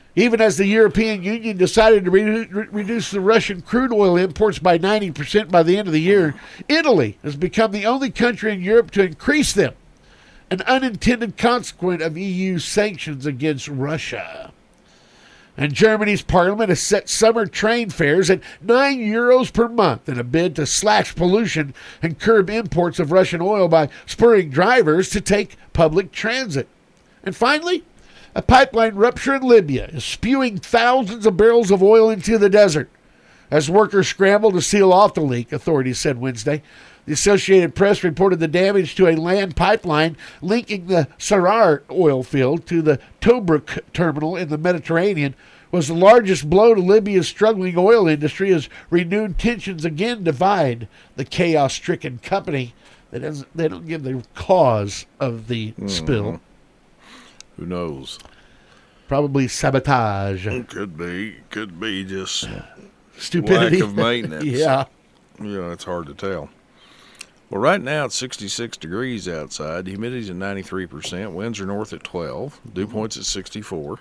Even as the European Union decided to reduce the Russian crude oil imports by 90% by the end of the year, Italy has become the only country in Europe to increase them, an unintended consequence of EU sanctions against Russia. And Germany's parliament has set summer train fares at €9 per month in a bid to slash pollution and curb imports of Russian oil by spurring drivers to take public transit. And finally, a pipeline rupture in Libya is spewing thousands of barrels of oil into the desert. As workers scramble to seal off the leak, authorities said Wednesday. The Associated Press reported the damage to a land pipeline linking the Sarar oil field to the Tobruk terminal in the Mediterranean was the largest blow to Libya's struggling oil industry as renewed tensions again divide the chaos-stricken company. They don't give the cause of the spill. Who knows? Probably sabotage. Could be just stupidity. Lack of maintenance. Yeah. It's hard to tell. Well, right now it's 66 degrees outside. The humidity's at 93%. Winds are north at 12. Dew point's at 64.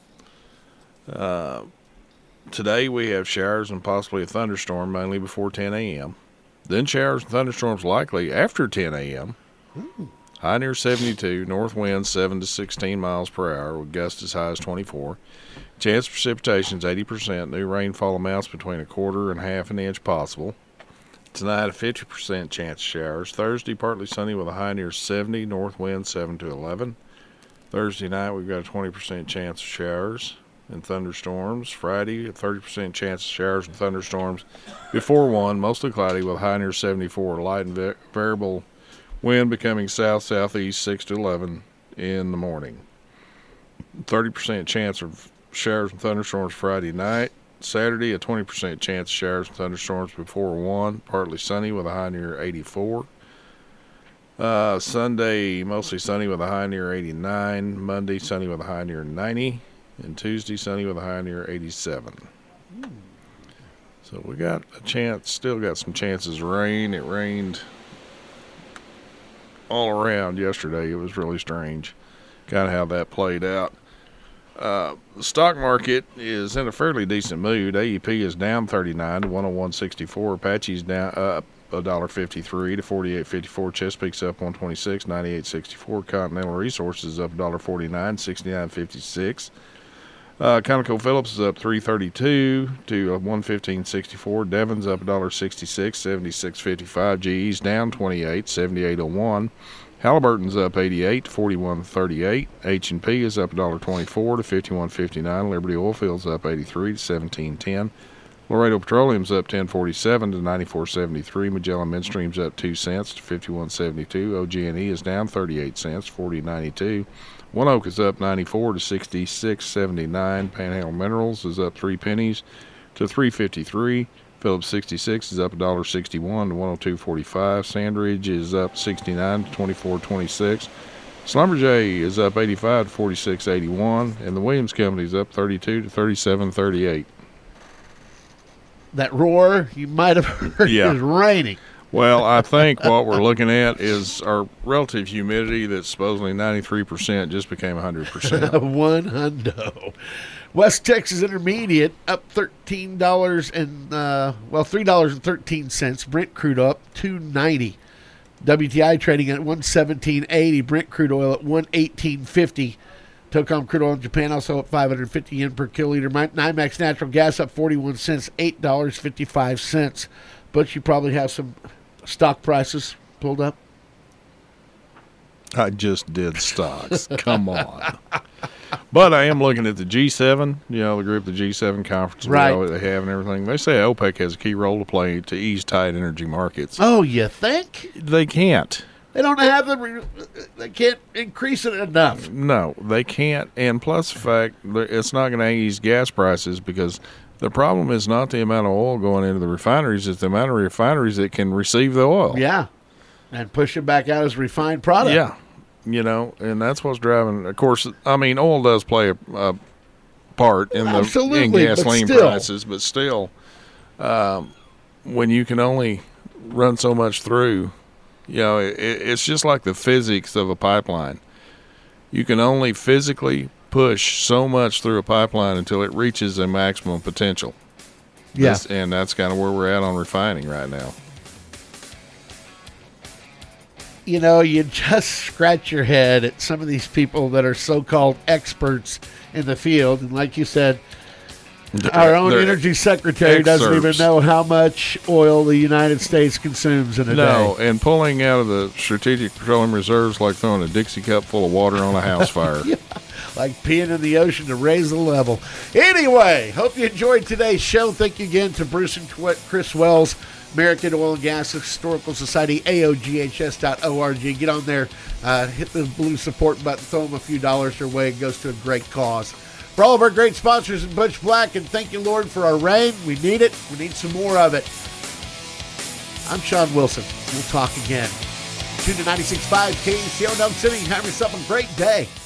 Today we have showers and possibly a thunderstorm, mainly before 10 a.m. Then showers and thunderstorms likely after 10 a.m. High near 72. North winds 7 to 16 miles per hour with gusts as high as 24. Chance of precipitation is 80%. New rainfall amounts between 1/4 and 1/2 inch possible. Tonight, a 50% chance of showers. Thursday, partly sunny with a high near 70. North wind 7 to 11. Thursday night, we've got a 20% chance of showers and thunderstorms. Friday, a 30% chance of showers and thunderstorms before 1. Mostly cloudy with a high near 74. Light and variable wind becoming south-southeast 6 to 11 in the morning. 30% chance of showers and thunderstorms Friday night. Saturday, a 20% chance of showers and thunderstorms before 1. Partly sunny with a high near 84. Sunday, mostly sunny with a high near 89. Monday, sunny with a high near 90. And Tuesday, sunny with a high near 87. So we got a chance, still got some chances of rain. It rained all around yesterday. It was really strange kind of how that played out. The stock market is in a fairly decent mood. AEP is down 39 to 101.64. Apache's down up $1.53 to 48.54. Chesapeake's up 126, 98.64. Continental Resources up $1.49, 69.56. ConocoPhillips is up $3.32 to 115.64. Devon's up $1.66, 76.55. GE's down 28, 78.01. Halliburton's up 88 to 41.38. H&P is up $1.24 to 51.59. Liberty Oilfield's up 83 to 17.10. Laredo Petroleum's up 10.47 to 94.73. Magellan Midstream's up 2 cents to 51.72. OG&E is down 38 cents, 40.92. One Oak is up 94 to 66.79. Panhandle Minerals is up 3 pennies to 3.53. Phillips 66 is up $1.61 to 102.45. Sandridge is up 69 to 24.26. Schlumberger is up 85 to 46.81, and the Williams Company is up 32 to 37.38. That roar you might have heard is raining. Well, I think what we're looking at is our relative humidity that's supposedly 93% just became 100%. $100. West Texas Intermediate up $3.13. Brent crude up $2.90. WTI trading at $117.80. Brent crude oil at $118.50. Tocom crude oil in Japan also up 550 yen per kiloliter. NYMEX natural gas up 41 cents, $8.55. But you probably have some stock prices pulled up. I just did stocks. Come on. But I am looking at the G7, the group, the G7 conference they have and everything. They say OPEC has a key role to play to ease tight energy markets. Oh, you think? They can't. They don't have they can't increase it enough. No, they can't. And plus the fact that it's not going to ease gas prices because the problem is not the amount of oil going into the refineries, it's the amount of refineries that can receive the oil. Yeah. And push it back out as refined product. Yeah. And that's what's driving. Of course, oil does play a part in in gasoline prices, but still, when you can only run so much through, it's just like the physics of a pipeline. You can only physically push so much through a pipeline until it reaches a maximum potential. Yeah. And that's kind of where we're at on refining right now. You know, you just scratch your head at some of these people that are so-called experts in the field. And like you said, our own energy secretary doesn't even know how much oil the United States consumes in a day. No, and pulling out of the strategic petroleum reserves like throwing a Dixie cup full of water on a house fire. Yeah, like peeing in the ocean to raise the level. Anyway, hope you enjoyed today's show. Thank you again to Bruce and Chris Wells, American Oil and Gas Historical Society, AOGHS.org. Get on there, hit the blue support button, throw them a few dollars their way. It goes to a great cause. For all of our great sponsors in Butch Black, and thank you, Lord, for our rain. We need it. We need some more of it. I'm Sean Wilson. We'll talk again. Tune to 96.5 KECO Elk City. Have yourself a great day.